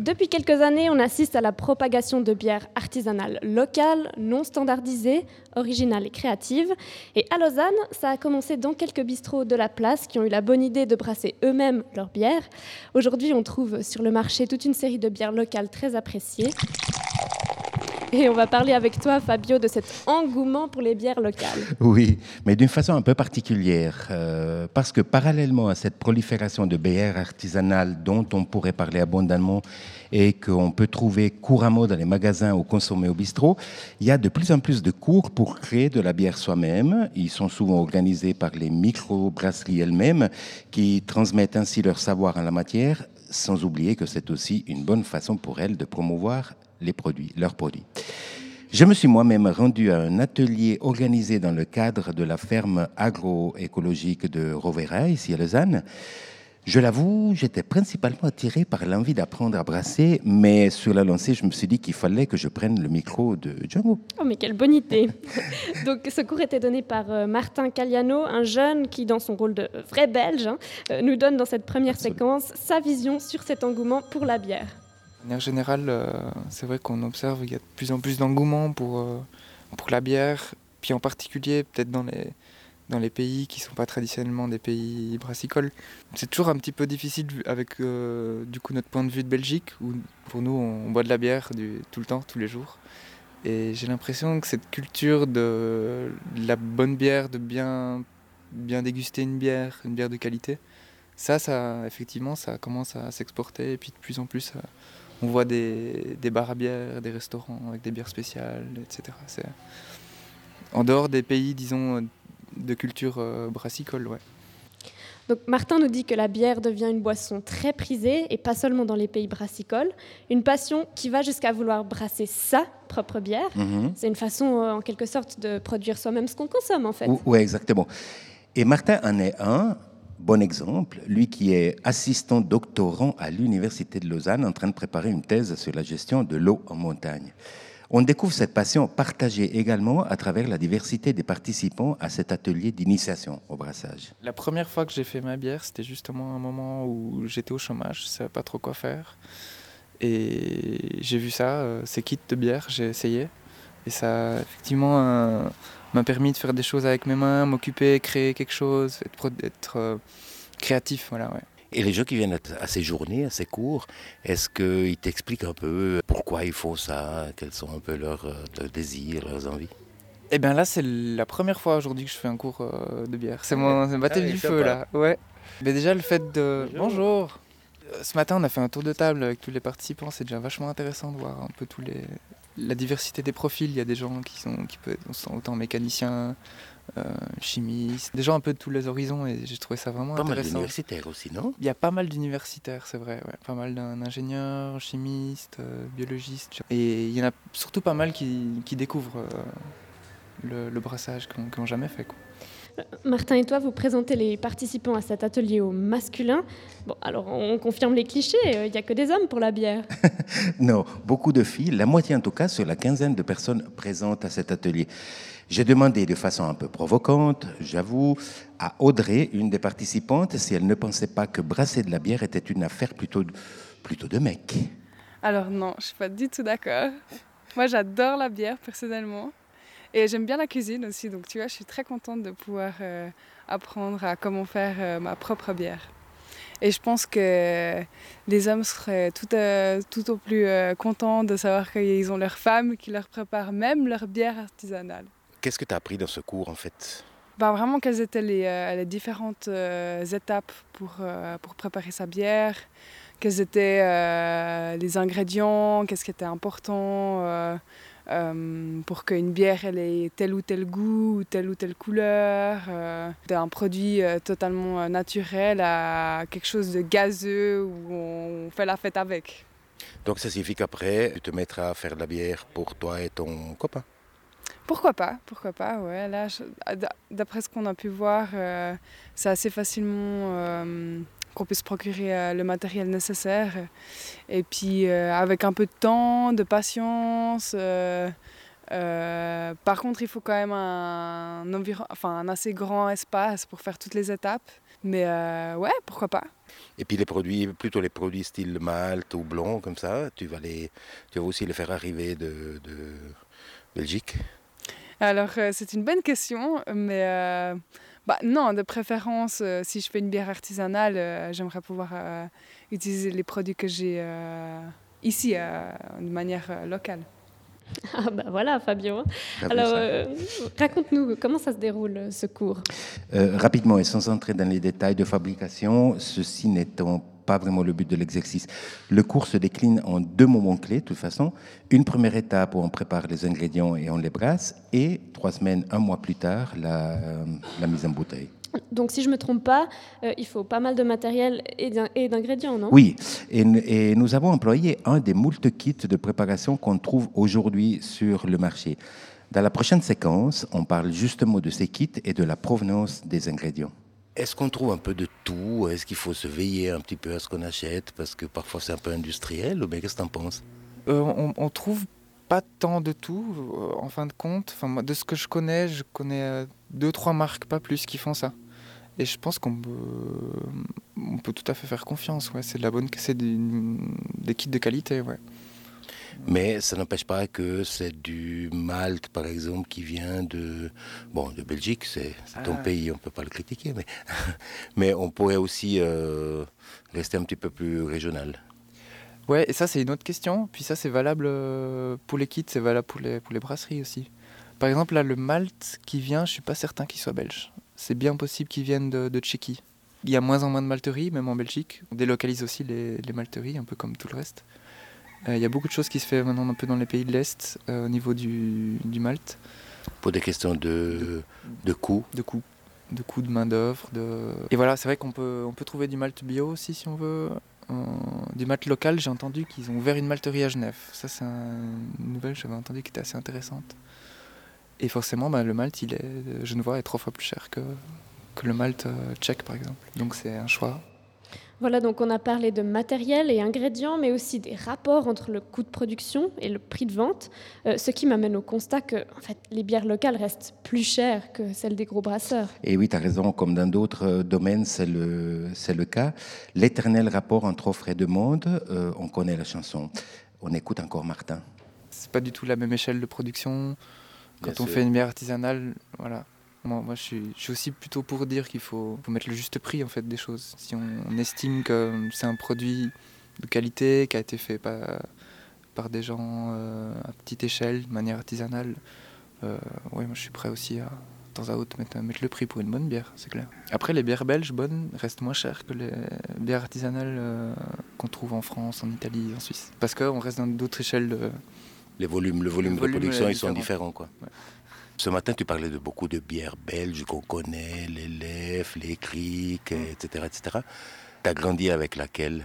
Depuis quelques années, on assiste à la propagation de bières artisanales locales, non standardisées, originales et créatives. Et à Lausanne, ça a commencé dans quelques bistrots de la place qui ont eu la bonne idée de brasser eux-mêmes leurs bières. Aujourd'hui, on trouve sur le marché toute une série de bières locales très appréciées. Et on va parler avec toi, Fabio, de cet engouement pour les bières locales. Oui, mais d'une façon un peu particulière, parce que parallèlement à cette prolifération de bières artisanales dont on pourrait parler abondamment et qu'on peut trouver couramment dans les magasins ou consommer au bistrot, il y a de plus en plus de cours pour créer de la bière soi-même. Ils sont souvent organisés par les micro-brasseries elles-mêmes qui transmettent ainsi leur savoir en la matière, sans oublier que c'est aussi une bonne façon pour elles de promouvoir leurs produits. Je me suis moi-même rendu à un atelier organisé dans le cadre de la ferme agroécologique de Rovera, ici à Lausanne. Je l'avoue, j'étais principalement attiré par l'envie d'apprendre à brasser, mais sur la lancée, je me suis dit qu'il fallait que je prenne le micro de Django. Oh, mais quelle bonne idée! Donc, ce cours était donné par Martin Caliano, un jeune qui, dans son rôle de vrai Belge, nous donne dans cette première séquence sa vision sur cet engouement pour la bière. De manière générale, c'est vrai qu'on observe qu'il y a de plus en plus d'engouement pour la bière, puis en particulier peut-être dans les pays qui ne sont pas traditionnellement des pays brassicoles. C'est toujours un petit peu difficile avec du coup notre point de vue de Belgique, où pour nous on boit de la bière tout le temps, tous les jours. Et j'ai l'impression que cette culture de la bonne bière, de bien déguster une bière de qualité, ça effectivement ça commence à s'exporter et puis de plus en plus on voit des bars à bière, des restaurants avec des bières spéciales, etc. C'est en dehors des pays, disons, de culture brassicole, ouais. Donc Martin nous dit que la bière devient une boisson très prisée, et pas seulement dans les pays brassicoles, une passion qui va jusqu'à vouloir brasser sa propre bière. C'est une façon, en quelque sorte, de produire soi-même ce qu'on consomme, en fait. Oui, exactement. Et Martin en est un bon exemple, lui qui est assistant doctorant à l'Université de Lausanne en train de préparer une thèse sur la gestion de l'eau en montagne. On découvre cette passion partagée également à travers la diversité des participants à cet atelier d'initiation au brassage. La première fois que j'ai fait ma bière, c'était justement un moment où j'étais au chômage, je ne savais pas trop quoi faire. Et j'ai vu ça, ces kits de bière, j'ai essayé. Et ça, effectivement, m'a permis de faire des choses avec mes mains, m'occuper, créer quelque chose, être créatif, voilà, ouais. Et les gens qui viennent à ces journées, à ces cours, est-ce qu'ils t'expliquent un peu pourquoi ils font ça, quels sont un peu leurs désirs, leurs envies? Eh bien là, c'est la première fois aujourd'hui que je fais un cours de bière. C'est mon baptême du feu, là. Ouais. Mais déjà, le fait de... Bonjour. Ce matin, on a fait un tour de table avec tous les participants. C'est déjà vachement intéressant de voir un peu la diversité des profils. Il y a des gens qui sont autant mécaniciens, chimistes, des gens un peu de tous les horizons, et j'ai trouvé ça vraiment intéressant. Pas mal d'universitaires aussi, non? Il y a pas mal d'universitaires, c'est vrai, ouais. Pas mal d'ingénieurs, chimistes, biologistes. Et il y en a surtout pas mal qui découvrent le brassage, qui n'ont jamais fait, quoi. Martin et toi, vous présentez les participants à cet atelier au masculin. Bon, alors on confirme les clichés, il n'y a que des hommes pour la bière. Non, beaucoup de filles, la moitié en tout cas, sur la quinzaine de personnes présentes à cet atelier. J'ai demandé de façon un peu provocante, j'avoue, à Audrey, une des participantes, si elle ne pensait pas que brasser de la bière était une affaire plutôt de mecs. Alors non, je ne suis pas du tout d'accord. Moi, j'adore la bière personnellement. Et j'aime bien la cuisine aussi, donc tu vois, je suis très contente de pouvoir apprendre à comment faire ma propre bière. Et je pense que les hommes seraient tout au plus contents de savoir qu'ils ont leur femme qui leur prépare même leur bière artisanale. Qu'est-ce que tu as appris dans ce cours en fait? Ben, vraiment, quelles étaient les différentes étapes pour préparer sa bière, quels étaient les ingrédients, qu'est-ce qui était important pour qu'une bière elle ait tel ou tel goût, telle ou telle couleur, d'un produit totalement naturel à quelque chose de gazeux où on fait la fête avec. Donc ça signifie qu'après, tu te mettras à faire de la bière pour toi et ton copain? Pourquoi pas, ouais. Là, d'après ce qu'on a pu voir, c'est assez facilement qu'on peut se procurer le matériel nécessaire. Et puis, avec un peu de temps, de patience. Par contre, il faut quand même un assez grand espace pour faire toutes les étapes. Mais ouais, pourquoi pas. Et puis plutôt les produits style malt ou blanc, comme ça, tu vas aussi les faire arriver de Belgique? Alors, c'est une bonne question, mais non, de préférence, si je fais une bière artisanale, j'aimerais pouvoir utiliser les produits que j'ai ici, de manière locale. Ah bah voilà, Fabio. T'as vu Alors, ça? raconte-nous comment ça se déroule, ce cours. Rapidement et sans entrer dans les détails de fabrication, ceci n'étant pas vraiment le but de l'exercice. Le cours se décline en 2 moments clés, de toute façon. Une première étape où on prépare les ingrédients et on les brasse, et 3 semaines, 1 mois plus tard, la mise en bouteille. Donc, si je ne me trompe pas, il faut pas mal de matériel et d'ingrédients, non? Oui, et nous avons employé un des moult kits de préparation qu'on trouve aujourd'hui sur le marché. Dans la prochaine séquence, on parle justement de ces kits et de la provenance des ingrédients. Est-ce qu'on trouve un peu de tout? Est-ce qu'il faut se veiller un petit peu à ce qu'on achète? Parce que parfois c'est un peu industriel, ou bien qu'est-ce que tu en penses? On trouve pas tant de tout, en fin de compte. Enfin, moi, de ce que je connais 2-3 marques, pas plus, qui font ça. Et je pense on peut tout à fait faire confiance. Ouais. C'est des kits de qualité. Ouais. Mais ça n'empêche pas que c'est du malt, par exemple, qui vient de Belgique, c'est ton pays, on ne peut pas le critiquer, mais on pourrait aussi rester un petit peu plus régional. Ouais, et ça c'est une autre question. Puis ça c'est valable pour les kits, c'est valable pour les brasseries aussi. Par exemple là, le malt qui vient, je suis pas certain qu'il soit belge. C'est bien possible qu'il vienne de Tchéquie. Il y a moins en moins de malteries, même en Belgique. On délocalise aussi les malteries, un peu comme tout le reste. Il y a beaucoup de choses qui se font maintenant un peu dans les pays de l'Est au niveau du malt. Pour des questions de coût. De coût, de main-d'œuvre. Et voilà, c'est vrai qu'on peut trouver du malt bio aussi si on veut. Du malt local, j'ai entendu qu'ils ont ouvert une malterie à Genève. Ça, c'est une nouvelle que j'avais entendue qui était assez intéressante. Et forcément, le malt genevois est 3 fois plus cher que le malt tchèque, par exemple. Donc c'est un choix. Voilà, donc on a parlé de matériel et ingrédients, mais aussi des rapports entre le coût de production et le prix de vente, ce qui m'amène au constat que en fait, les bières locales restent plus chères que celles des gros brasseurs. Et oui, tu as raison, comme dans d'autres domaines, c'est le cas. L'éternel rapport entre offre et demande, on connaît la chanson. On écoute encore Martin. C'est pas du tout la même échelle de production. Quand Bien on sûr. fait une bière artisanale, voilà. Moi je suis aussi plutôt pour dire qu'il faut mettre le juste prix en fait des choses. Si on estime que c'est un produit de qualité qui a été fait par des gens à petite échelle, de manière artisanale, moi je suis prêt aussi à de temps à autre mettre le prix pour une bonne bière, c'est clair. Après les bières belges bonnes restent moins chères que les bières artisanales qu'on trouve en France, en Italie, en Suisse. Parce qu'on reste dans d'autres échelles de... Le volume de production, est ils sont différent. différents, quoi. Ouais. Ce matin, tu parlais de beaucoup de bières belges qu'on connaît, les Leffe, les Kriek, etc., etc. Tu as grandi avec laquelle?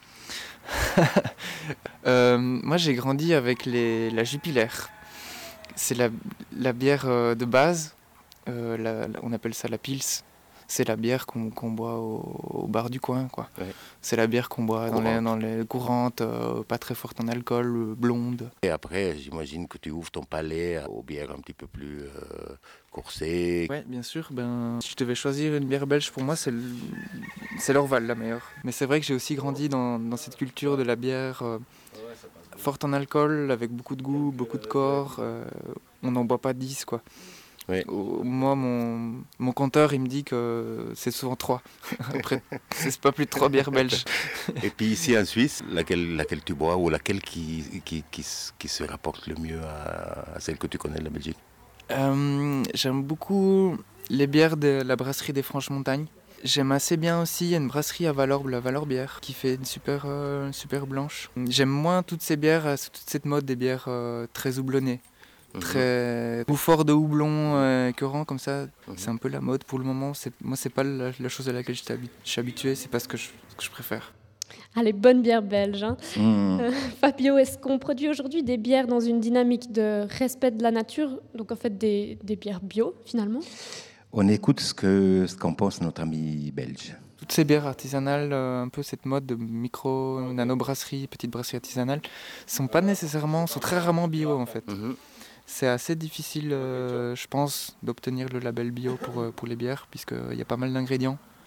Moi j'ai grandi avec la Jupiler. C'est la bière de base, on appelle ça la Pils. C'est la bière qu'on boit au bar du coin, quoi. Ouais. C'est la bière qu'on boit dans les courantes, pas très fortes en alcool, blondes. Et après, j'imagine que tu ouvres ton palais aux bières un petit peu plus coursées. Ouais, bien sûr. Si je devais choisir une bière belge, pour moi, c'est l'Orval, la meilleure. Mais c'est vrai que j'ai aussi grandi dans cette culture de la bière forte en alcool, avec beaucoup de goût, beaucoup de corps. On n'en boit pas 10, quoi. Oui. Moi, mon compteur, il me dit que c'est souvent 3. Après, c'est pas plus de 3 bières belges. Et puis ici en Suisse, laquelle tu bois ou laquelle qui se rapporte le mieux à celle que tu connais de la Belgique? J'aime beaucoup les bières de la brasserie des Franches-Montagnes. J'aime assez bien aussi, il y a une brasserie à Valorbe, la Valorbe bière, qui fait une super blanche. J'aime moins toutes ces bières, toute cette mode des bières très houblonnées. Très ou fort de houblon écœurant comme ça, c'est un peu la mode pour le moment. Moi c'est pas la chose à laquelle je suis habitué, c'est pas ce que je préfère. Ah, les bonnes bières belges. Hein. Fabio, est-ce qu'on produit aujourd'hui des bières dans une dynamique de respect de la nature, donc en fait des bières bio finalement? On écoute ce qu'en pense notre ami belge. Toutes ces bières artisanales, un peu cette mode de nano-brasserie, petite brasserie artisanale, sont très rarement bio en fait. C'est assez difficile, je pense, d'obtenir le label bio pour les bières, puisqu'il y a pas mal d'ingrédients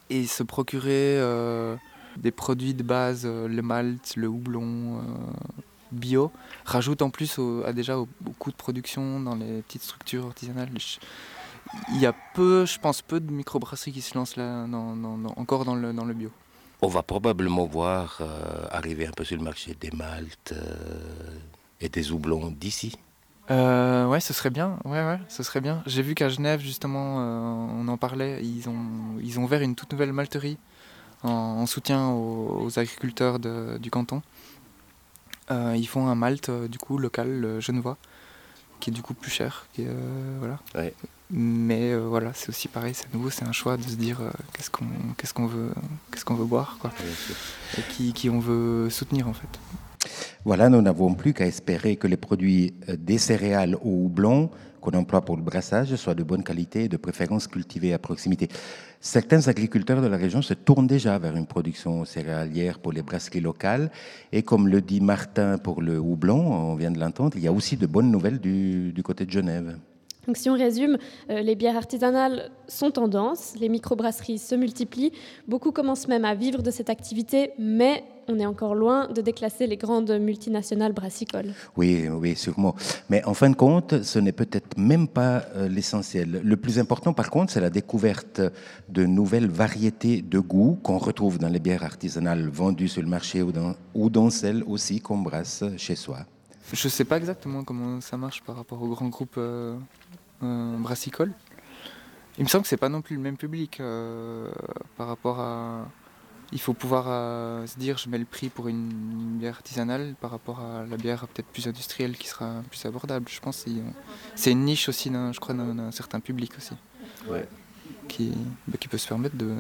et se procurer des produits de base, le malt, le houblon bio, rajoute en plus déjà au coût de production dans les petites structures artisanales. Il y a je pense peu de microbrasseries qui se lancent là, encore dans le bio. On va probablement voir arriver un peu sur le marché des maltes et des houblons d'ici. Ouais, ce serait bien. Ouais, ce serait bien. J'ai vu qu'à Genève, justement, on en parlait. Ils ont ouvert une toute nouvelle malterie en soutien aux agriculteurs du canton. Ils font un malt du coup local genevois, qui est du coup plus cher. Voilà. Ouais. Mais voilà, c'est aussi pareil. C'est nouveau, c'est un choix de se dire qu'est-ce qu'on veut boire, quoi, et qui on veut soutenir en fait. Voilà, nous n'avons plus qu'à espérer que les produits des céréales au houblon qu'on emploie pour le brassage soient de bonne qualité et de préférence cultivés à proximité. Certains agriculteurs de la région se tournent déjà vers une production céréalière pour les brasseries locales. Et comme le dit Martin pour le houblon, on vient de l'entendre, il y a aussi de bonnes nouvelles du côté de Genève. Donc si on résume, les bières artisanales sont tendance, les microbrasseries se multiplient, beaucoup commencent même à vivre de cette activité, mais on est encore loin de déclasser les grandes multinationales brassicoles. Oui, sûrement. Mais en fin de compte, ce n'est peut-être même pas l'essentiel. Le plus important, par contre, c'est la découverte de nouvelles variétés de goût qu'on retrouve dans les bières artisanales vendues sur le marché ou dans celles aussi qu'on brasse chez soi. Je ne sais pas exactement comment ça marche par rapport aux grands groupes brassicoles. Il me semble que ce n'est pas non plus le même public par rapport à... Il faut pouvoir se dire je mets le prix pour une bière artisanale par rapport à la bière peut-être plus industrielle qui sera plus abordable. Je pense que c'est une niche aussi, je crois, d'un certain public aussi. Ouais. Qui peut se permettre de...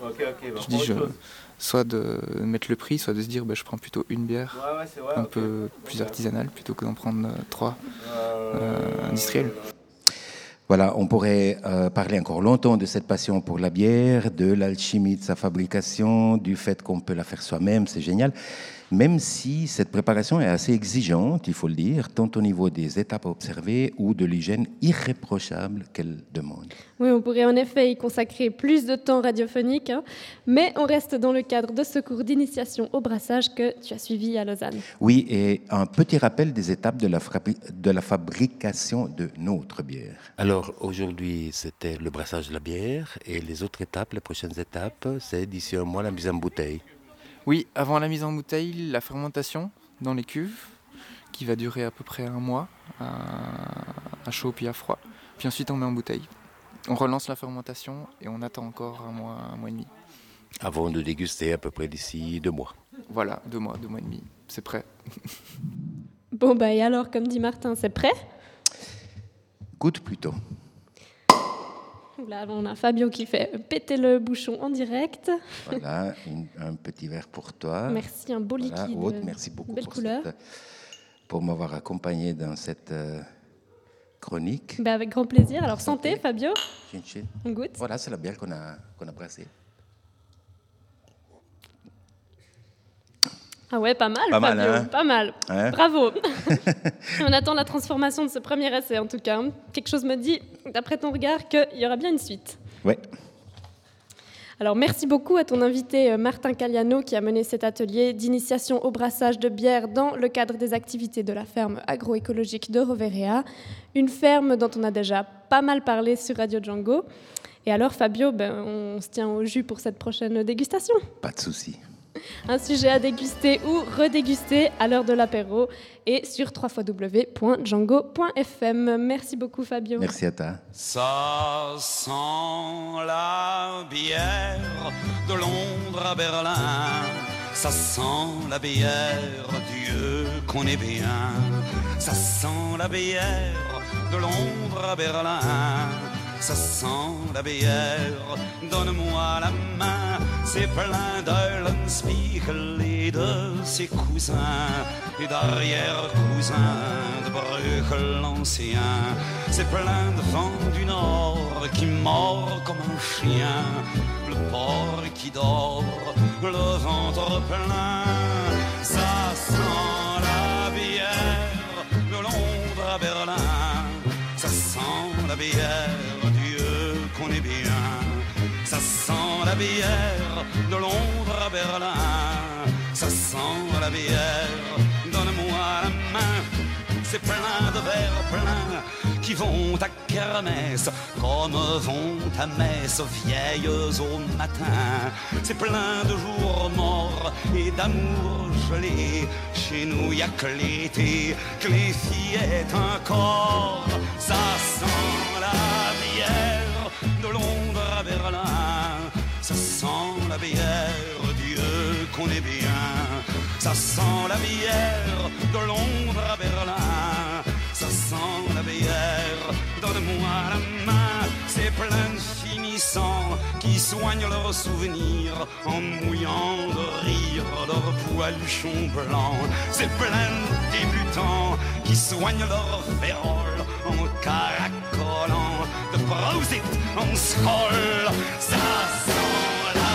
soit de mettre le prix, soit de se dire je prends plutôt une bière un peu plus artisanale plutôt que d'en prendre 3 industrielles. Voilà, on pourrait parler encore longtemps de cette passion pour la bière, de l'alchimie de sa fabrication, du fait qu'on peut la faire soi-même, c'est génial. Même si cette préparation est assez exigeante, il faut le dire, tant au niveau des étapes à observer ou de l'hygiène irréprochable qu'elle demande. Oui, on pourrait en effet y consacrer plus de temps radiophonique, mais on reste dans le cadre de ce cours d'initiation au brassage que tu as suivi à Lausanne. Oui, et un petit rappel des étapes de la fabrication de notre bière. Alors, aujourd'hui, c'était le brassage de la bière, et les autres étapes, les prochaines étapes, c'est d'ici un mois la mise en bouteille. Oui, avant la mise en bouteille, la fermentation dans les cuves, qui va durer à peu près un mois, à chaud puis à froid. Puis ensuite, on met en bouteille. On relance la fermentation et on attend encore un mois et demi. Avant de déguster à peu près d'ici 2 mois. Voilà, 2 mois et demi, c'est prêt. Bon, et alors, comme dit Martin, c'est prêt ? Goûte plutôt. Là, on a Fabio qui fait péter le bouchon en direct. Voilà, un petit verre pour toi. Merci, un beau liquide. Aude, merci beaucoup pour m'avoir accompagné dans cette chronique. Avec grand plaisir. Alors, santé, Fabio. Chin, chin. On goûte. Voilà, c'est la bière qu'on a brassée. Ah ouais, pas mal, Pas Fabio, mal, hein? Pas mal. Hein? Bravo. On attend la transformation de ce premier essai, en tout cas. Quelque chose me dit, d'après ton regard, qu'il y aura bien une suite. Ouais. Alors, merci beaucoup à ton invité Martin Caliano qui a mené cet atelier d'initiation au brassage de bière dans le cadre des activités de la ferme agroécologique de Roverea, une ferme dont on a déjà pas mal parlé sur Radio Django. Et alors, Fabio, on se tient au jus pour cette prochaine dégustation. Pas de souci. Un sujet à déguster ou redéguster à l'heure de l'apéro et sur www.django.fm. Merci beaucoup, Fabio. Merci à toi. Ça sent la bière de Londres à Berlin. Ça sent la bière, Dieu qu'on est bien. Ça sent la bière de Londres à Berlin. Ça sent la bière, donne-moi la main. C'est plein d'Eulenspiegel et de ses cousins et d'arrière-cousins de Bruegel l'ancien. C'est plein de vent du nord qui mord comme un chien. Le porc qui dort, le ventre plein. Ça sent la bière de Londres à Berlin. Ça sent la bière, Dieu qu'on est bien. Ça sent la bière bière de Londres à Berlin. Ça sent la bière, donne-moi la main. C'est plein de verres pleins qui vont à kermesse, comme vont à messe vieilles au matin. C'est plein de jours morts et d'amour gelé. Chez nous y a que l'été, que les fillettes encore. Ça sent la bière de Londres à Berlin. Ça sent la bière, Dieu qu'on est bien. Ça sent la bière de Londres à Berlin. Ça sent la bière, donne-moi la main. C'est plein de finissants qui soignent leurs souvenirs en mouillant de rire leurs poiluchons blancs. C'est plein de débutants qui soignent leurs féroles en caracolant de Prosit en scroll. Ça sent la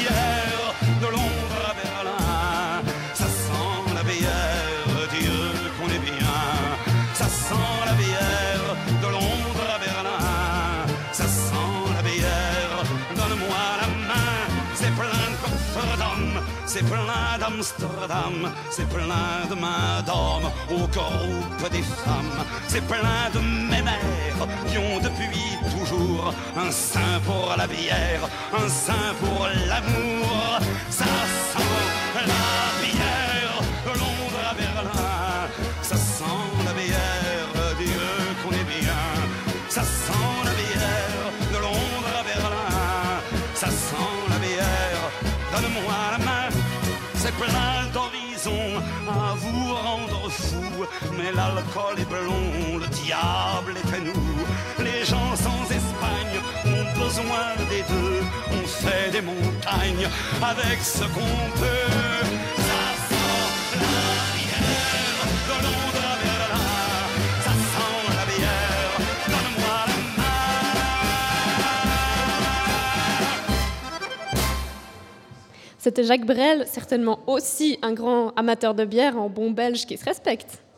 bière de Londres à Berlin. Ça sent la bière, Dieu qu'on est bien. Ça sent la bière de Londres à Berlin. Ça sent la bière, donne-moi la main. C'est plein de Cofferdam, c'est plein d'Amsterdam, c'est plein de mains d'hommes au groupe des femmes. C'est plein de mémères qui ont depuis toujours un sein pour la bière, un sein pour l'amour. Ça sent la bière de Londres à Berlin. Ça sent la bière, Dieu qu'on est bien. Ça sent la bière de Londres à Berlin. Ça sent la bière, donne-moi la main. C'est plein d'horizons à vous rendre fou. Mais l'alcool est blond, le diable est à nous. Les gens sans Espagne ont besoin des deux. On fait des montagnes avec ce qu'on peut. Ça sent la bière de Londres à Berlin. Ça sent la bière, donne-moi la main. C'était Jacques Brel, certainement aussi un grand amateur de bière, un bon belge qui se respecte.